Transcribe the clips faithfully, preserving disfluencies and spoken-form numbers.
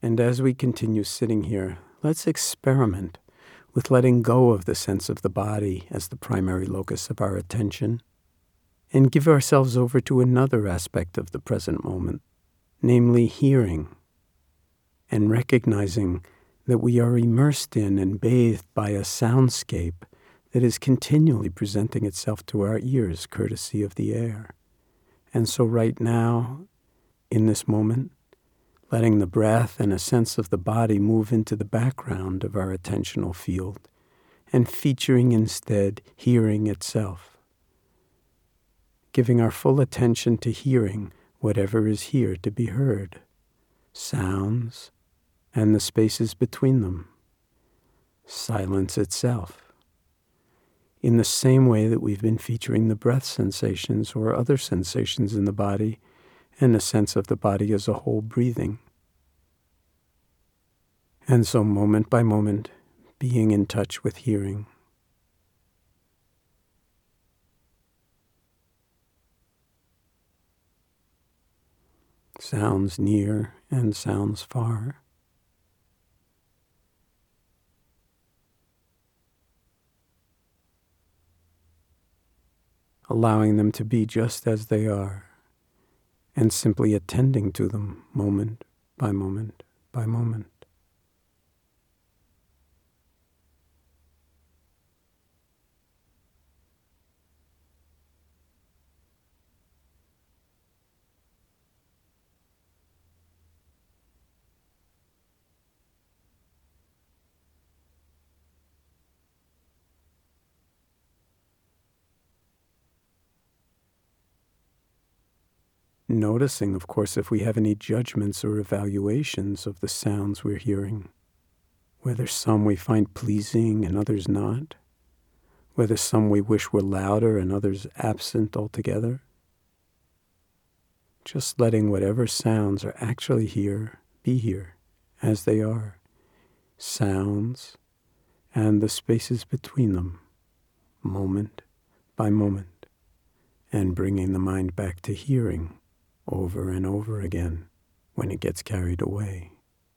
And as we continue sitting here, let's experiment with letting go of the sense of the body as the primary locus of our attention and give ourselves over to another aspect of the present moment, namely hearing, and recognizing that we are immersed in and bathed by a soundscape that is continually presenting itself to our ears courtesy of the air. And so right now, in this moment, letting the breath and a sense of the body move into the background of our attentional field and featuring instead hearing itself. Giving our full attention to hearing whatever is here to be heard, sounds and the spaces between them, silence itself, in the same way that we've been featuring the breath sensations or other sensations in the body and the sense of the body as a whole breathing. And so moment by moment, being in touch with hearing. Sounds near and sounds far. Allowing them to be just as they are, and simply attending to them moment by moment by moment. Noticing, of course, if we have any judgments or evaluations of the sounds we're hearing, whether some we find pleasing and others not, whether some we wish were louder and others absent altogether. Just letting whatever sounds are actually here be here as they are, sounds and the spaces between them, moment by moment, and bringing the mind back to hearing over and over again when it gets carried away.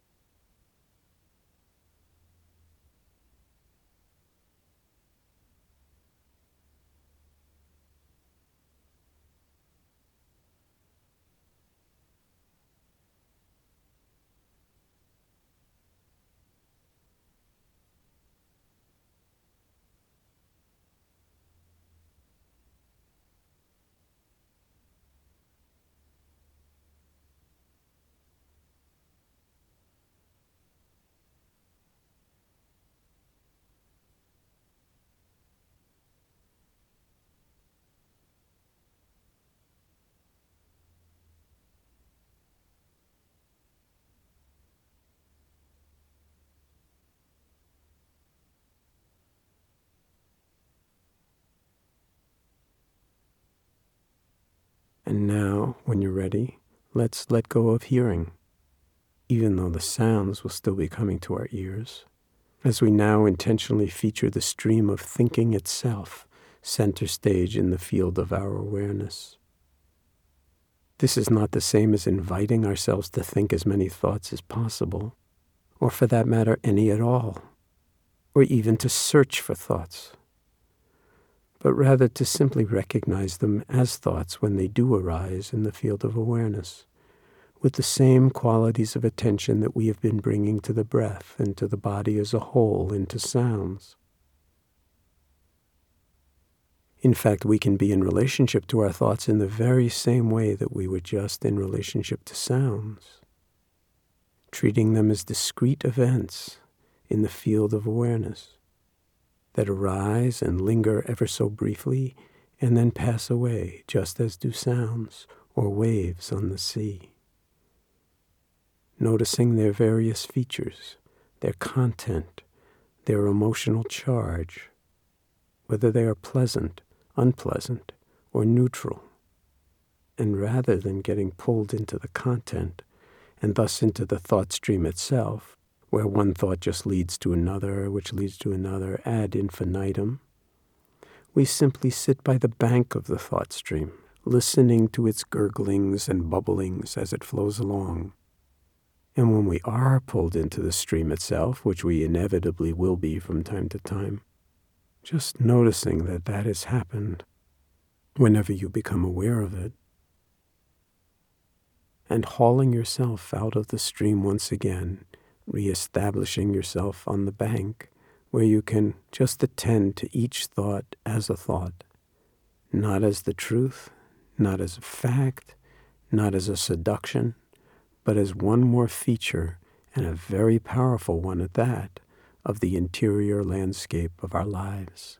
And now, when you're ready, let's let go of hearing, even though the sounds will still be coming to our ears, as we now intentionally feature the stream of thinking itself center stage in the field of our awareness. This is not the same as inviting ourselves to think as many thoughts as possible, or for that matter, any at all, or even to search for thoughts, but rather to simply recognize them as thoughts when they do arise in the field of awareness, with the same qualities of attention that we have been bringing to the breath and to the body as a whole, into sounds. In fact, we can be in relationship to our thoughts in the very same way that we were just in relationship to sounds, treating them as discrete events in the field of awareness that arise and linger ever so briefly and then pass away, just as do sounds or waves on the sea. Noticing their various features, their content, their emotional charge, whether they are pleasant, unpleasant, or neutral. And rather than getting pulled into the content and thus into the thought stream itself, where one thought just leads to another, which leads to another ad infinitum, we simply sit by the bank of the thought stream, listening to its gurglings and bubblings as it flows along, And when we are pulled into the stream itself, which we inevitably will be from time to time, just noticing that that has happened whenever you become aware of it, and hauling yourself out of the stream once again, reestablishing yourself on the bank where you can just attend to each thought as a thought, not as the truth, not as a fact, not as a seduction, but as one more feature, and a very powerful one at that, of the interior landscape of our lives.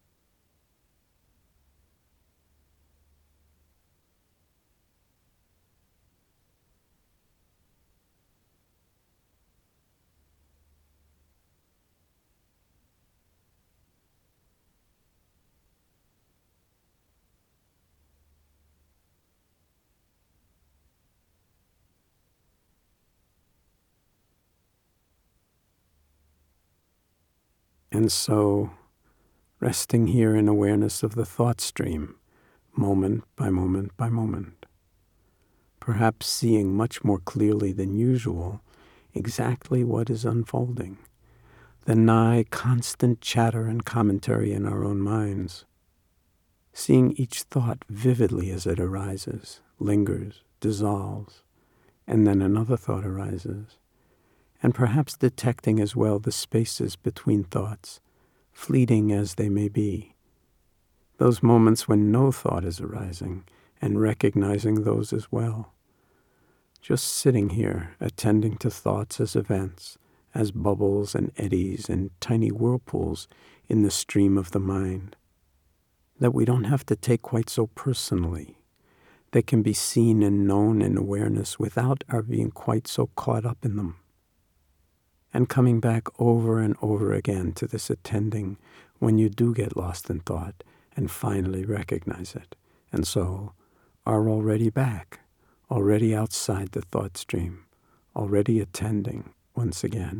And so, resting here in awareness of the thought stream, moment by moment by moment, perhaps seeing much more clearly than usual exactly what is unfolding, the nigh constant chatter and commentary in our own minds, seeing each thought vividly as it arises, lingers, dissolves, and then another thought arises, and perhaps detecting as well the spaces between thoughts, fleeting as they may be, those moments when no thought is arising, and recognizing those as well. Just sitting here, attending to thoughts as events, as bubbles and eddies and tiny whirlpools in the stream of the mind, that we don't have to take quite so personally, that can be seen and known in awareness without our being quite so caught up in them. And coming back over and over again to this attending when you do get lost in thought and finally recognize it, and so are already back, already outside the thought stream, already attending once again.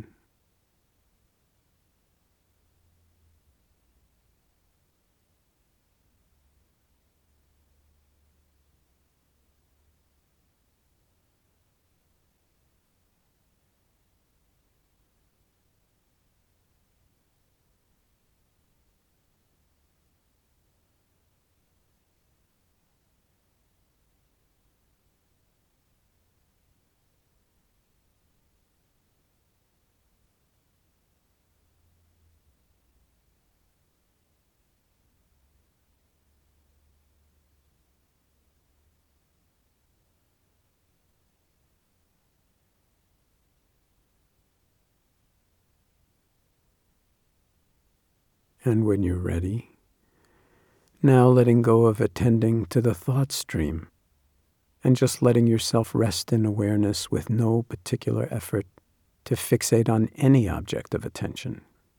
And when you're ready, now letting go of attending to the thought stream and just letting yourself rest in awareness with no particular effort to fixate on any object of attention,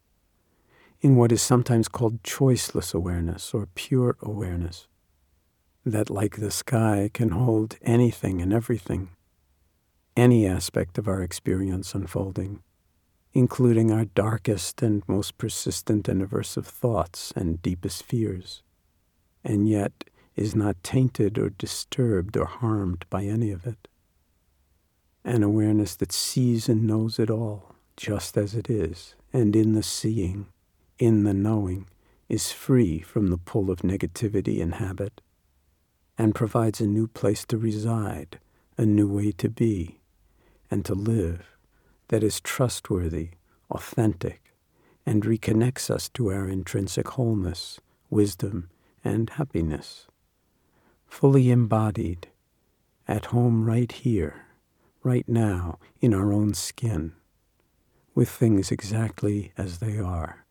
in what is sometimes called choiceless awareness or pure awareness, that like the sky can hold anything and everything, any aspect of our experience unfolding, including our darkest and most persistent and aversive thoughts and deepest fears, and yet is not tainted or disturbed or harmed by any of it. An awareness that sees and knows it all just as it is, and in the seeing, in the knowing, is free from the pull of negativity and habit, and provides a new place to reside, a new way to be, and to live, that is trustworthy, authentic, and reconnects us to our intrinsic wholeness, wisdom, and happiness, fully embodied, at home right here, right now, in our own skin, with things exactly as they are.